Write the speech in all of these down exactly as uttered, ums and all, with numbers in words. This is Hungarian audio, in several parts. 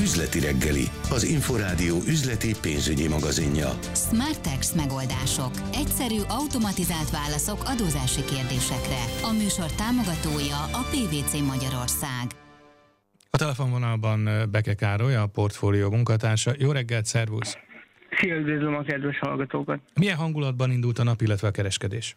Üzleti reggeli, az Inforádió üzleti pénzügyi magazinja. Smartex megoldások. Egyszerű, automatizált válaszok adózási kérdésekre. A műsor támogatója a pé vé cé Magyarország. A telefonvonalban Beke Károly, a portfólió munkatársa. Jó reggelt, szervusz! Szia, üdvözlöm a kedves hallgatókat! Milyen hangulatban indult a nap, illetve a kereskedés?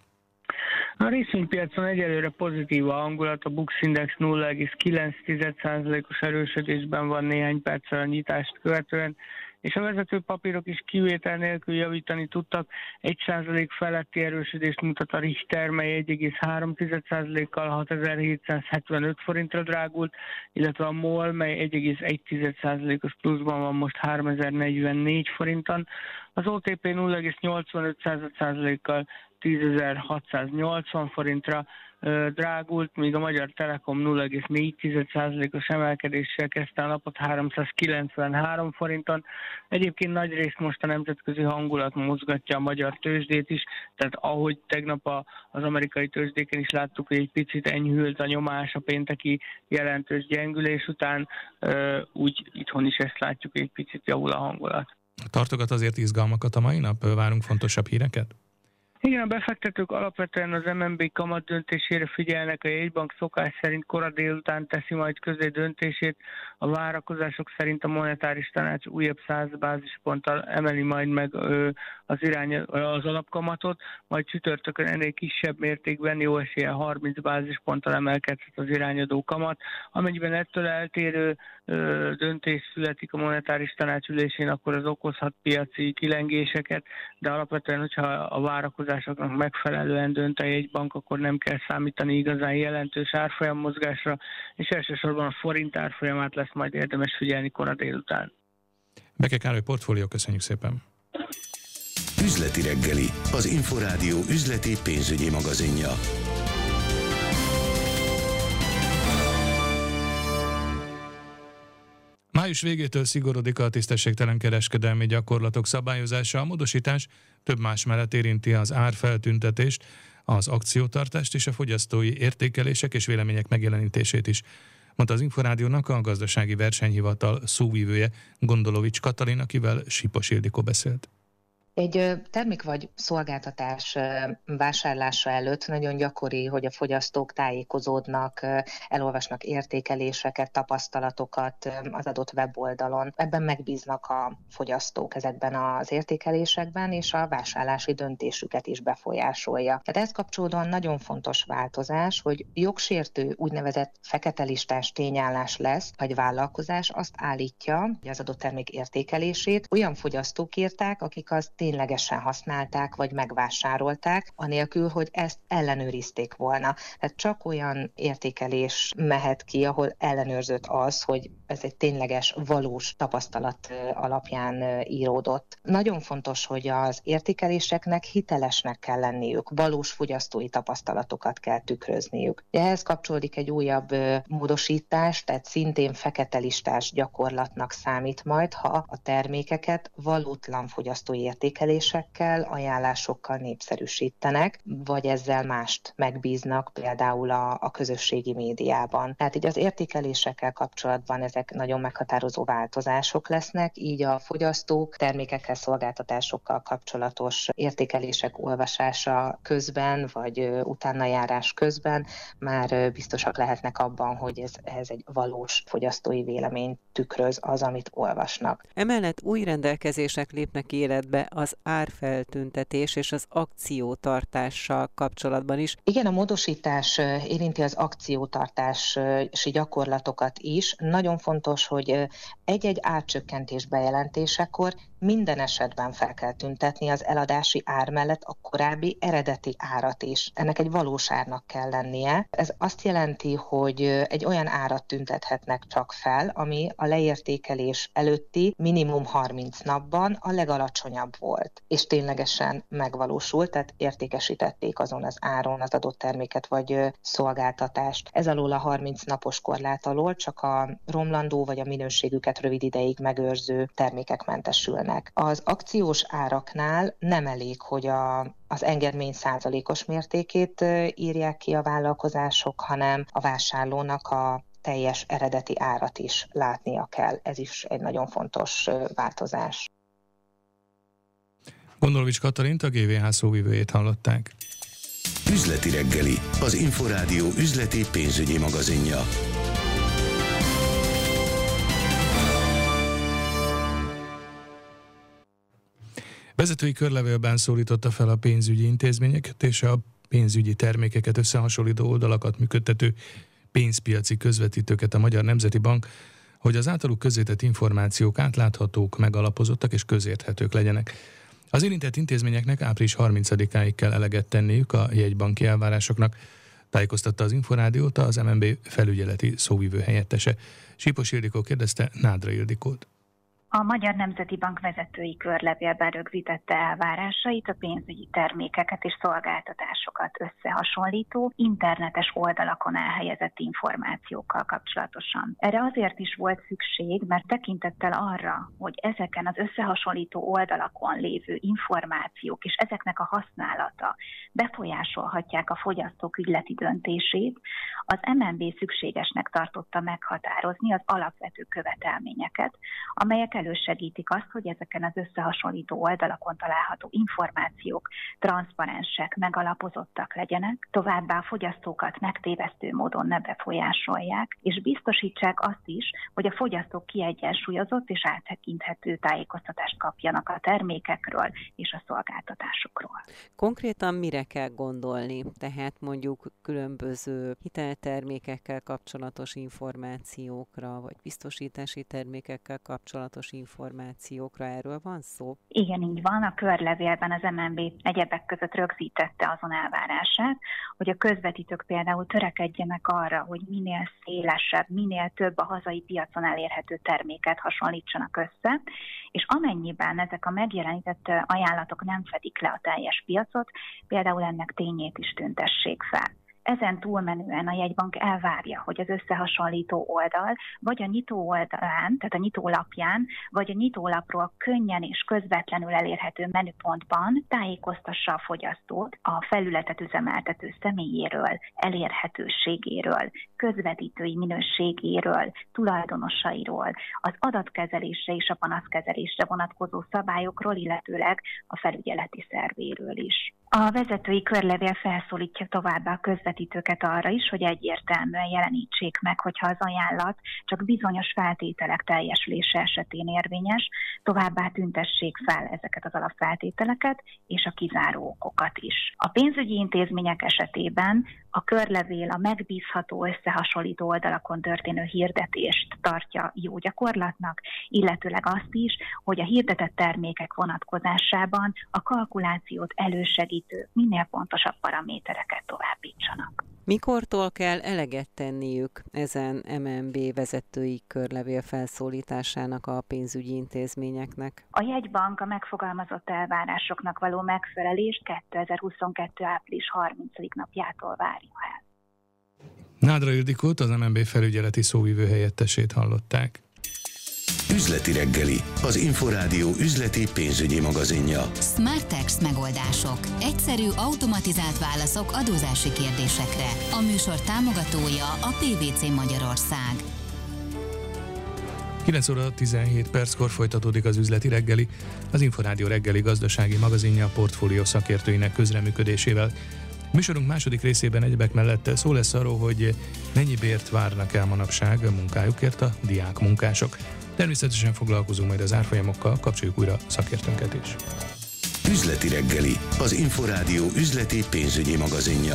A részvénypiacon egyelőre pozitív a hangulat, a Bux Index nulla egész kilenc százalékos erősödésben van néhány perccel a nyitást követően, és a vezető papírok is kivétel nélkül javítani tudtak. egy százalék feletti erősödést mutat a Richter, mely egy egész három százalékkal hatezer-hétszázhetvenöt forintra drágult, illetve a MOL, mely egy egész egy százalékos pluszban van most háromezer-negyvennégy forinton. Az o té pé nulla egész nyolcvanöt százalékkal tízezer-hatszáznyolcvan forintra ö, drágult, míg a Magyar Telekom nulla egész négy százalékos emelkedéssel kezdte a napot háromszázkilencvenhárom forinton. Egyébként nagy részt most a nemzetközi hangulat mozgatja a magyar tőzsdét is, tehát ahogy tegnap a, az amerikai tőzsdéken is láttuk, hogy egy picit enyhült a nyomás a pénteki jelentős gyengülés után, ö, úgy itthon is ezt látjuk, hogy egy picit javul a hangulat. Tartogat azért izgalmakat a mai nap? Várunk fontosabb híreket? Igen, a befektetők alapvetően az em en bé kamat döntésére figyelnek, a jegybank szokás szerint kora délután teszi majd közé döntését, a várakozások szerint a monetáris tanács újabb száz bázisponttal emeli majd meg ö, az, irány, az alapkamatot, majd csütörtökön ennél kisebb mértékben jó eséllyel harminc bázisponttal emelkedhet az irányadó kamat. Amennyiben ettől eltérő ö, döntés születik a monetáris tanács ülésén, akkor az okozhat piaci kilengéseket, de alapvetően, hogyha a várakozások megfelelően dönt a jegybank, akkor nem kell számítani igazán jelentős árfolyammozgásra, és elsősorban a forint árfolyamát lesz majd érdemes figyelni kora délután. Beke Károly, portfólió, köszönjük szépen! Üzleti reggeli, az Inforádió üzleti pénzügyi magazinja. Május végétől szigorodik a tisztességtelen kereskedelmi gyakorlatok szabályozása. A módosítás több más mellett érinti az árfeltüntetést, az akciótartást és a fogyasztói értékelések és vélemények megjelenítését is, mondta az Inforádiónak a gazdasági versenyhivatal szóvivője, Gondolovics Katalin, akivel Sipos Ildikó beszélt. Egy termék vagy szolgáltatás vásárlása előtt nagyon gyakori, hogy a fogyasztók tájékozódnak, elolvasnak értékeléseket, tapasztalatokat az adott weboldalon. Ebben megbíznak a fogyasztók ezekben az értékelésekben, és a vásárlási döntésüket is befolyásolja. Tehát ehhez kapcsolódóan nagyon fontos változás, hogy jogsértő úgynevezett fekete listás tényállás lesz, vagy vállalkozás azt állítja, hogy az adott termék értékelését olyan fogyasztók írták, akik azt ténylegesen használták, vagy megvásárolták, anélkül, hogy ezt ellenőrizték volna. Tehát csak olyan értékelés mehet ki, ahol ellenőrzött az, hogy ez egy tényleges, valós tapasztalat alapján íródott. Nagyon fontos, hogy az értékeléseknek hitelesnek kell lenniük, valós fogyasztói tapasztalatokat kell tükrözniük. Ehhez kapcsolódik egy újabb módosítás, tehát szintén fekete listás gyakorlatnak számít majd, ha a termékeket valótlan fogyasztói értékelésekkel, ajánlásokkal népszerűsítenek, vagy ezzel mást megbíznak, például a, a közösségi médiában. Tehát így az értékelésekkel kapcsolatban ezek nagyon meghatározó változások lesznek, így a fogyasztók termékekkel, szolgáltatásokkal kapcsolatos értékelések olvasása közben, vagy utánajárás közben már biztosak lehetnek abban, hogy ez, ez egy valós fogyasztói véleményt tükröz az, amit olvasnak. Emellett új rendelkezések lépnek életbe az árfeltüntetés és az akciótartással kapcsolatban is. Igen, a módosítás érinti az akciótartási gyakorlatokat is. Nagyon fontos, hogy egy-egy árcsökkentés bejelentésekor minden esetben fel kell tüntetni az eladási ár mellett a korábbi eredeti árat is. Ennek egy valós árnak kell lennie. Ez azt jelenti, hogy egy olyan árat tüntethetnek csak fel, ami a leértékelés előtti minimum harminc napban a legalacsonyabb volt, és ténylegesen megvalósult, tehát értékesítették azon az áron az adott terméket vagy szolgáltatást. Ez alól a harminc napos korlát alól csak a romlandó vagy a minőségüket rövid ideig megőrző termékek mentesülnek. Az akciós áraknál nem elég, hogy a az engedmény százalékos mértékét írják ki a vállalkozások, hanem a vásárlónak a teljes eredeti árat is látnia kell. Ez is egy nagyon fontos változás. Gondolovics Katalint, a gé vé há szóvivőjét hallották. Üzleti reggeli, az Inforádió üzleti pénzügyi magazinja. Vezetői körlevélben szólította fel a pénzügyi intézményeket és a pénzügyi termékeket összehasonlító oldalakat működtető pénzpiaci közvetítőket a Magyar Nemzeti Bank, hogy az általuk közzétett információk átláthatók, megalapozottak és közérthetők legyenek. Az érintett intézményeknek április harmincadikáig kell eleget tenniük a jegybanki elvárásoknak, tájékoztatta az Inforádiót az em en bé felügyeleti szóvivő helyettese. Sípos Ildikó kérdezte Nádra Ildikót. A Magyar Nemzeti Bank vezetői körlevélben rögzítette elvárásait a pénzügyi termékeket és szolgáltatásokat összehasonlító, internetes oldalakon elhelyezett információkkal kapcsolatosan. Erre azért is volt szükség, mert tekintettel arra, hogy ezeken az összehasonlító oldalakon lévő információk és ezeknek a használata befolyásolhatják a fogyasztók ügyleti döntését, az em en bé szükségesnek tartotta meghatározni az alapvető követelményeket, amelyek elősegítik azt, hogy ezeken az összehasonlító oldalakon található információk transzparensek, megalapozottak legyenek, továbbá a fogyasztókat megtévesztő módon ne befolyásolják, és biztosítsák azt is, hogy a fogyasztók kiegyensúlyozott és áttekinthető tájékoztatást kapjanak a termékekről és a szolgáltatásokról. Konkrétan mire kell gondolni? Tehát mondjuk különböző hiteltermékekkel kapcsolatos információkra, vagy biztosítási termékekkel kapcsolatos információkra, erről van szó? Igen, így van. A körlevélben az em en bé egyebek között rögzítette azon elvárását, hogy a közvetítők például törekedjenek arra, hogy minél szélesebb, minél több a hazai piacon elérhető terméket hasonlítsanak össze, és amennyiben ezek a megjelenített ajánlatok nem fedik le a teljes piacot, például ennek tényét is tüntessék fel. Ezen túlmenően a jegybank elvárja, hogy az összehasonlító oldal vagy a nyitó oldalán, tehát a nyitólapján, vagy a nyitólapról könnyen és közvetlenül elérhető menüpontban tájékoztassa a fogyasztót a felületet üzemeltető személyéről, elérhetőségéről, közvetítői minőségéről, tulajdonosairól, az adatkezelésre és a panaszkezelésre vonatkozó szabályokról, illetőleg a felügyeleti szervéről is. A vezetői körlevél felszólítja továbbá a közvetítőket arra is, hogy egyértelműen jelenítsék meg, hogyha az ajánlat csak bizonyos feltételek teljesülése esetén érvényes, továbbá tüntessék fel ezeket az alapfeltételeket és a kizáró okokat is. A pénzügyi intézmények esetében a körlevél a megbízható összehasonlító oldalakon történő hirdetést tartja jó gyakorlatnak, illetőleg azt is, hogy a hirdetett termékek vonatkozásában a kalkulációt elősegítő, minél pontosabb paramétereket továbbítsanak. Mikortól kell eleget tenniük ezen em en bé vezetői körlevél felszólításának a pénzügyi intézményeknek? A jegybank a megfogalmazott elvárásoknak való megfelelést kétezer-huszonkettő április harmincadik napjától várja el. Nádra Ildikót, az em en bé felügyeleti szóvivő helyettesét hallották. Üzleti reggeli, az Inforádió üzleti pénzügyi magazinja. Smartex megoldások. Egyszerű, automatizált válaszok adózási kérdésekre. A műsor támogatója a pé vé cé Magyarország. kilenc óra tizenhét perckor folytatódik az üzleti reggeli, az Inforádió reggeli gazdasági magazinja a portfólió szakértőinek közreműködésével. Műsorunk második részében egyebek mellett szó lesz arról, hogy mennyi bért várnak el manapság a munkájukért a diák munkások. Természetesen foglalkozunk majd az árfolyamokkal, kapcsoljuk újra szakértőnket is. Üzleti reggeli, az Inforádió üzleti pénzügyi magazinja.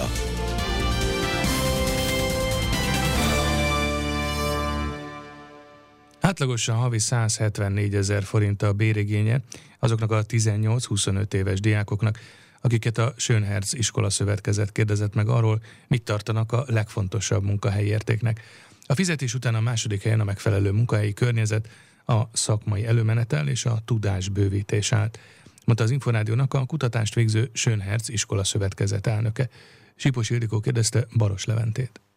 Átlagosan havi százhetvennégyezer forint a bérigénye azoknak a tizennyolc-huszonöt éves diákoknak, akiket a Schönherz Iskola Szövetkezet kérdezett meg arról, mit tartanak a legfontosabb munkahelyi értéknek. A fizetés után a második helyen a megfelelő munkahelyi környezet, a szakmai előmenetel és a tudásbővítés állt, mondta az Inforádiónak a kutatást végző Schönherz Iskola Szövetkezet elnöke. Sípos Ildikó kérdezte Baros Leventét.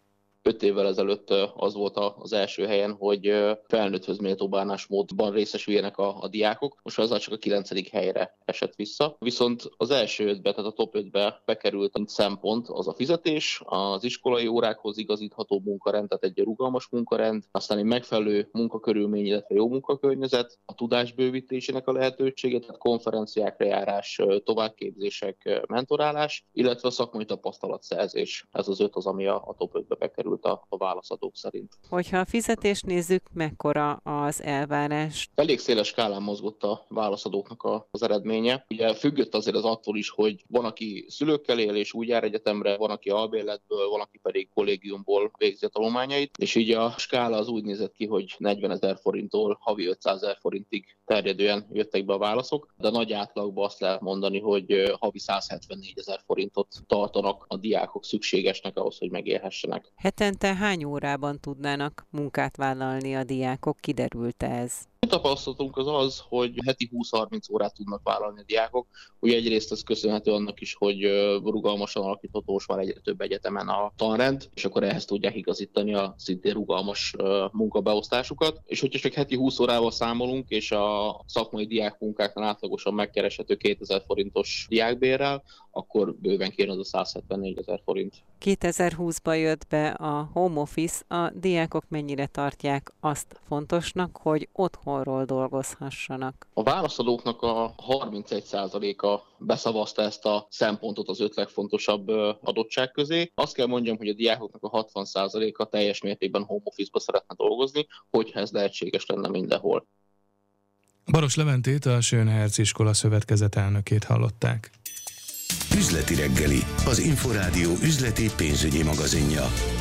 öt évvel ezelőtt az volt az első helyen, hogy felnőtthöz méltó bánásmódban részesüljenek a, a diákok. Most azzal csak a kilencedik helyre esett vissza. Viszont az első ötbe, tehát a top ötbe bekerült mint szempont az a fizetés, az iskolai órákhoz igazítható munkarend, tehát egy rugalmas munkarend, aztán egy megfelelő munkakörülmény, illetve jó munkakörnyezet, a tudás bővítésének a lehetősége, tehát konferenciákra járás, továbbképzések, mentorálás, illetve a szakmai tapasztalatszerzés. Ez az öt az, ami a, a top ötbe bekerült a, a válaszadók szerint. Hogyha a fizetést nézzük, mekkora az elvárás? Elég széles skálán mozgott a válaszadóknak a, az eredménye. Ugye függött azért az attól is, hogy van, aki szülőkkel él és úgy jár egyetemre, van, aki albérletből, van, aki pedig kollégiumból végzi a tanulmányait, és így a skála az úgy nézett ki, hogy negyvenezer forinttól havi ötszázezer forintig terjedően jöttek be a válaszok, de nagy átlagban azt lehet mondani, hogy havi százhetvennégyezer forintot tartanak a diákok szükségesnek ahhoz, hogy megélhessenek. Hetente hány órában tudnának munkát vállalni a diákok? Kiderült ez? A tapasztalatunk az az, hogy heti húsz-harminc órát tudnak vállalni a diákok. Ugye egyrészt ez köszönhető annak is, hogy rugalmasan alakítható most már egyre több egyetemen a tanrend, és akkor ehhez tudják igazítani a szintén rugalmas munkabeosztásukat. És hogyha csak heti húsz órával számolunk, és a szakmai diákmunkáknál átlagosan megkereshető kétezer forintos diákbérrel, akkor bőven kéne az a százhetvennégyezer forint. kétezer-húszban jött be a home office, a diákok mennyire tartják azt fontosnak, hogy otthonról dolgozhassanak? A válaszadóknak a harmincegy százaléka beszavazta ezt a szempontot az öt legfontosabb adottság közé. Azt kell mondjam, hogy a diákoknak a hatvan százaléka teljes mértékben home office-ba szeretne dolgozni, hogyha ez lehetséges lenne mindenhol. Baros Leventét, a Schönherz iskola szövetkezet elnökét hallották. Üzleti reggeli, az Inforádió üzleti pénzügyi magazinja.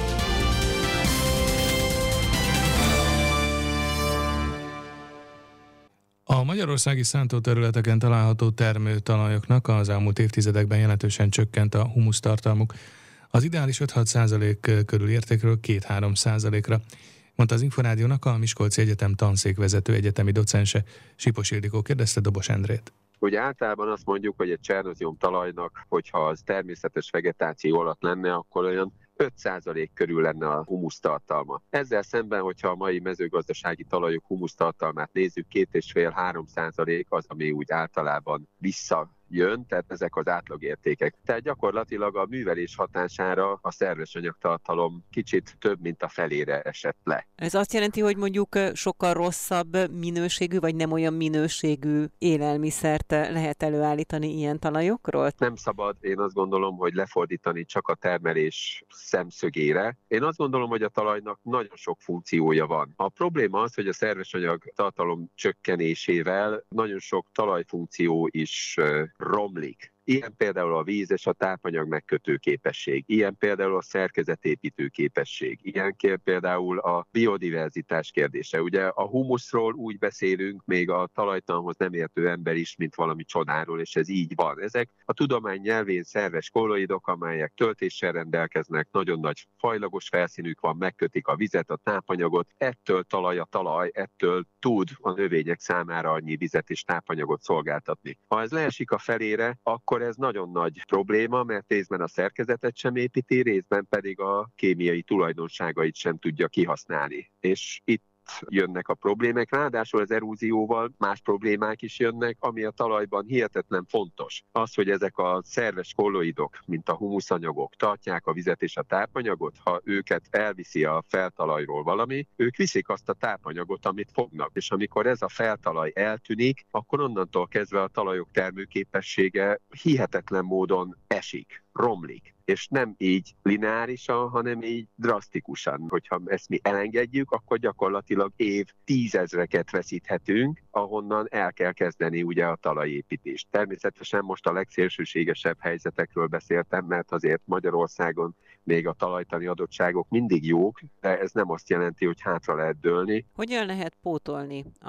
A magyarországi szántóterületeken található termőtalajoknak az elmúlt évtizedekben jelentősen csökkent a humusztartalmuk. Az ideális öt-hat százalék körül értékről két-három százalékra, mondta az Inforádiónak a Miskolci Egyetem tanszékvezető egyetemi docense. Sipos Ildikó kérdezte Dobos Endrét. Ugye általában azt mondjuk, hogy egy csernozium talajnak, hogyha az természetes vegetáció alatt lenne, akkor olyan öt százalék körül lenne a humusztartalma. Ezzel szemben, hogyha a mai mezőgazdasági talajok humusztartalmát nézzük, két és fél-három százalék az, ami úgy általában vissza jön, tehát ezek az átlagértékek. Tehát gyakorlatilag a művelés hatására a szerves anyagtartalom kicsit több, mint a felére esett le. Ez azt jelenti, hogy mondjuk sokkal rosszabb minőségű, vagy nem olyan minőségű élelmiszert lehet előállítani ilyen talajokról? Nem szabad, én azt gondolom, hogy lefordítani csak a termelés szemszögére. Én azt gondolom, hogy a talajnak nagyon sok funkciója van. A probléma az, hogy a szerves anyagtartalom csökkenésével nagyon sok talajfunkció is romlik. Ilyen például a víz és a tápanyag megkötő képesség, ilyen például a szerkezetépítő képesség, ilyen például a biodiverzitás kérdése. Ugye a humuszról úgy beszélünk még a talajtanhoz nem értő ember is, mint valami csodáról, és ez így van. Ezek a tudomány nyelvén szerves kolloidok, amelyek töltéssel rendelkeznek, nagyon nagy fajlagos felszínük van, megkötik a vizet, a tápanyagot, ettől talaj a talaj, ettől tud a növények számára annyi vizet és tápanyagot szolgáltatni. Ha ez leesik a felére, akkor akkor ez nagyon nagy probléma, mert részben a szerkezetet sem építi, részben pedig a kémiai tulajdonságait sem tudja kihasználni. És itt jönnek a problémák, ráadásul az erózióval más problémák is jönnek, ami a talajban hihetetlen fontos. Az, hogy ezek a szerves kolloidok, mint a humuszanyagok tartják a vizet és a tápanyagot, ha őket elviszi a feltalajról valami, ők viszik azt a tápanyagot, amit fognak. És amikor ez a feltalaj eltűnik, akkor onnantól kezdve a talajok termőképessége hihetetlen módon esik, romlik. És nem így lineárisan, hanem így drasztikusan. Hogyha ezt mi elengedjük, akkor gyakorlatilag év tízezreket veszíthetünk, ahonnan el kell kezdeni ugye a talajépítést. Természetesen most a legszélsőségesebb helyzetekről beszéltem, mert azért Magyarországon még a talajtani adottságok mindig jók, de ez nem azt jelenti, hogy hátra lehet dőlni. Hogyan lehet pótolni a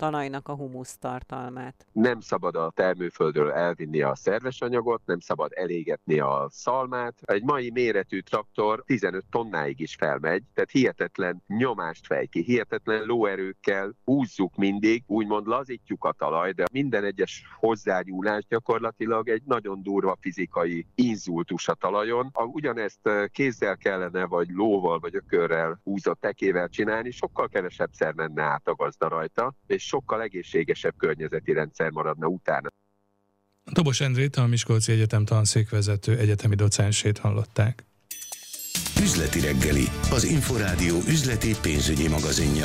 talajnak a humusz tartalmát. Nem szabad a termőföldről elvinni a szerves anyagot, nem szabad elégetni a szalmát. Egy mai méretű traktor tizenöt tonnáig is felmegy, tehát hihetetlen nyomást fej ki, hihetetlen lóerőkkel húzzuk mindig, úgymond lazítjuk a talaj, de minden egyes hozzányúlás gyakorlatilag egy nagyon durva fizikai inzultus a talajon. Ugyanezt kézzel kellene, vagy lóval, vagy ökörrel húzott tekével csinálni, sokkal kevesebbszer menne át a gazda rajta, és sokkal egészségesebb környezeti rendszer maradna utána. Dobos Endrét, a Miskolci Egyetem tanszékvezető egyetemi docensét hallották. Üzleti reggeli, az Inforádió üzleti pénzügyi magazinja.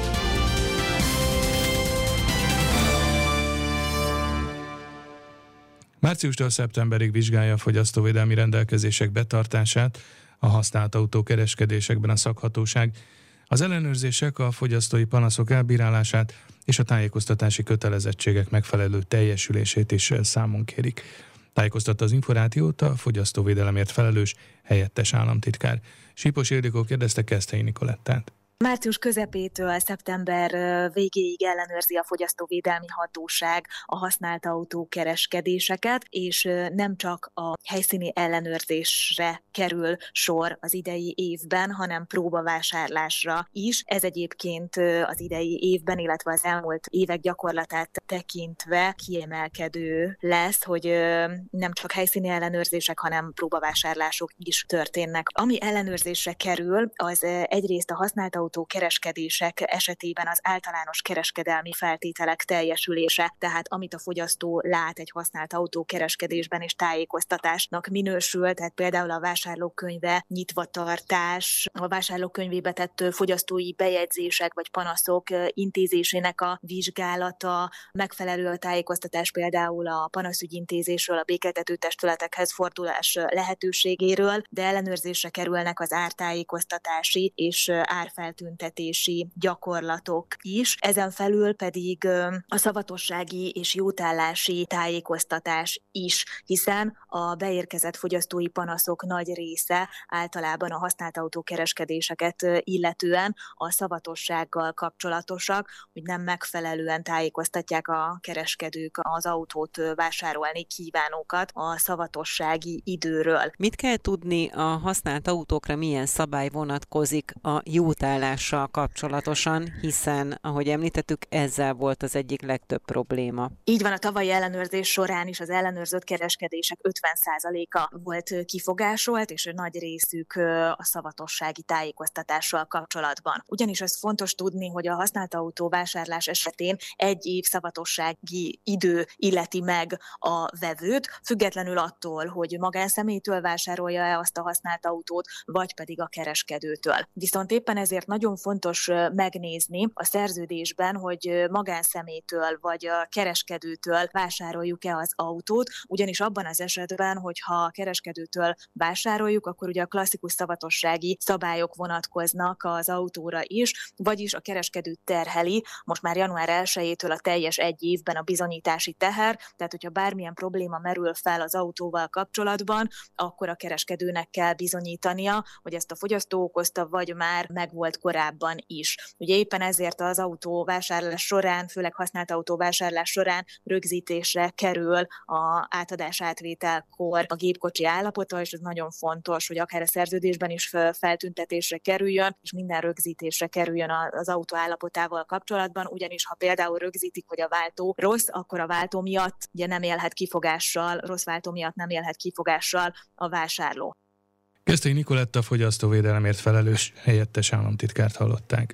Márciustól szeptemberig vizsgálja a fogyasztóvédelmi rendelkezések betartását a használt autókereskedésekben a szakhatóság. Az ellenőrzések a fogyasztói panaszok elbírálását és a tájékoztatási kötelezettségek megfelelő teljesülését is számon kérik. Tájékoztatta az Inforádiót a fogyasztóvédelemért felelős helyettes államtitkár. Sípos Ildikó kérdezte Keszthelyi Nikolettát. Március közepétől szeptember végéig ellenőrzi a Fogyasztóvédelmi Hatóság a használt autókereskedéseket, és nem csak a helyszíni ellenőrzésre kerül sor az idei évben, hanem próbavásárlásra is. Ez egyébként az idei évben, illetve az elmúlt évek gyakorlatát tekintve kiemelkedő lesz, hogy nem csak helyszíni ellenőrzések, hanem próbavásárlások is történnek. Ami ellenőrzésre kerül, az egyrészt a használt autó kereskedések esetében az általános kereskedelmi feltételek teljesülése, tehát amit a fogyasztó lát egy használt autókereskedésben és tájékoztatásnak minősül, tehát például a vásárlókönyve nyitvatartás, a vásárlókönyvébe tett fogyasztói bejegyzések vagy panaszok intézésének a vizsgálata, megfelelő a tájékoztatás például a panaszügyintézésről, a békéltető testületekhez fordulás lehetőségéről, de ellenőrzésre kerülnek az ártájékoztatási és árfeltüntetési tüntetési gyakorlatok is. Ezen felül pedig a szavatossági és jótállási tájékoztatás is, hiszen a beérkezett fogyasztói panaszok nagy része általában a használt autókereskedéseket illetően a szavatossággal kapcsolatosak, hogy nem megfelelően tájékoztatják a kereskedők az autót vásárolni kívánókat a szavatossági időről. Mit kell tudni a használt autókra, milyen szabály vonatkozik a jótállással kapcsolatosan, hiszen, ahogy említettük, ezzel volt az egyik legtöbb probléma. Így van, a tavalyi ellenőrzés során is az ellenőrzött kereskedések ötven százaléka volt kifogásolt, és nagy részük a szavatossági tájékoztatással kapcsolatban. Ugyanis az fontos tudni, hogy a használt autó vásárlás esetén egy év szavatossági idő illeti meg a vevőt, függetlenül attól, hogy magánszemélytől vásárolja-e azt a használt autót, vagy pedig a kereskedőtől. Viszont éppen ezért nagyon fontos megnézni a szerződésben, hogy magánszemélytől vagy a kereskedőtől vásároljuk-e az autót, ugyanis abban az esetben, hogyha a kereskedőtől vásároljuk, akkor ugye a klasszikus szavatossági szabályok vonatkoznak az autóra is, vagyis a kereskedő terheli most már január elsejétől a teljes egy évben a bizonyítási teher, tehát hogyha bármilyen probléma merül fel az autóval kapcsolatban, akkor a kereskedőnek kell bizonyítania, hogy ezt a fogyasztó okozta, vagy már meg volt korábban is. Ugye éppen ezért az autóvásárlás során, főleg használt autóvásárlás során rögzítésre kerül a átadás átvételkor a gépkocsi állapota, és ez nagyon fontos, hogy akár a szerződésben is feltüntetésre kerüljön, és minden rögzítésre kerüljön az autó állapotával kapcsolatban, ugyanis ha például rögzítik, hogy a váltó rossz, akkor a váltó miatt ugye nem élhet kifogással, rossz váltó miatt nem élhet kifogással a vásárló. Keszthelyi Nikoletta, a fogyasztóvédelemért felelős helyettes államtitkárt hallották.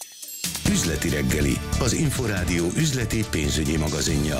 Üzleti reggeli, az Inforádió üzleti pénzügyi magazinja.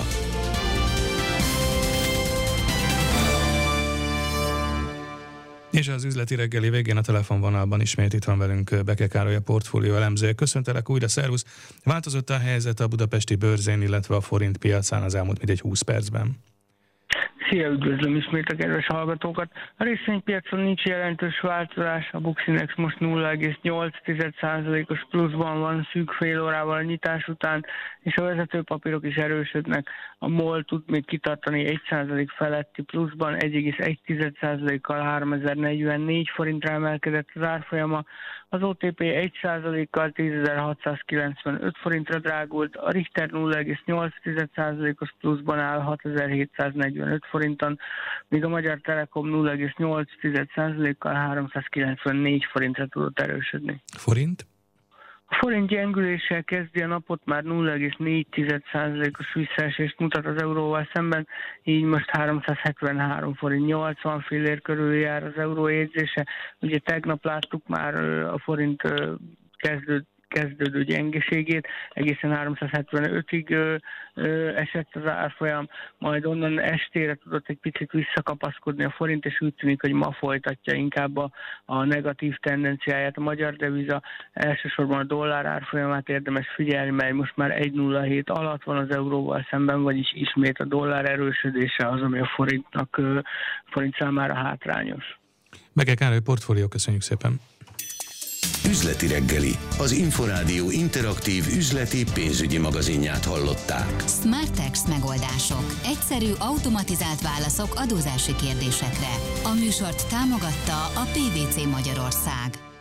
És az üzleti reggeli végén a telefonvonalban ismét itt van velünk Beke Károly, a portfólió elemzője. Köszöntelek újra, szervusz! Változott a helyzet a budapesti bőrzén, illetve a forint piacán az elmúlt mintegy húsz percben? Szia, üdvözlöm ismét a kedves hallgatókat. A részvénypiacon nincs jelentős változás, a Bux Index most nulla egész nyolc százalékos pluszban van szűk fél órával a nyitás után, és a vezető papírok is erősödnek. A MOL tud még kitartani egy százalék feletti pluszban, egy egész egy százalékkal háromezer-negyvennégy forintra emelkedett az árfolyama, az o té pé egy százalékkal tízezer-hatszázkilencvenöt forintra drágult, a Richter nulla egész nyolc százalékos pluszban áll hatezer-hétszáznegyvenöt forinton, míg a Magyar Telekom nulla egész nyolc százalékkal háromszázkilencvennégy forintra tudott erősödni. Forint? A forint gyengüléssel kezdi a napot, már nulla egész négy százalékos visszaesést mutat az euróval szemben, így most háromszázhetvenhárom forint nyolcvan fillér körül jár az euró jegyzése. Ugye tegnap láttuk már a forint kezdő kezdődő gyengeségét, egészen háromszázhetvenötig ö, ö, esett az árfolyam, majd onnan estére tudott egy picit visszakapaszkodni a forint, és úgy tűnik, hogy ma folytatja inkább a, a negatív tendenciáját. A magyar deviza, elsősorban a dollár árfolyamát érdemes figyelni, mely most már egy nulla hét alatt van az euróval szemben, vagyis ismét a dollár erősödése az, ami a forintnak, ö, forint számára hátrányos. Mege Károly, Portfólió, köszönjük szépen! Üzleti reggeli, az Inforádió interaktív üzleti pénzügyi magazinját hallották. Smartex megoldások. Egyszerű, automatizált válaszok adózási kérdésekre. A műsort támogatta a pé vé cé Magyarország.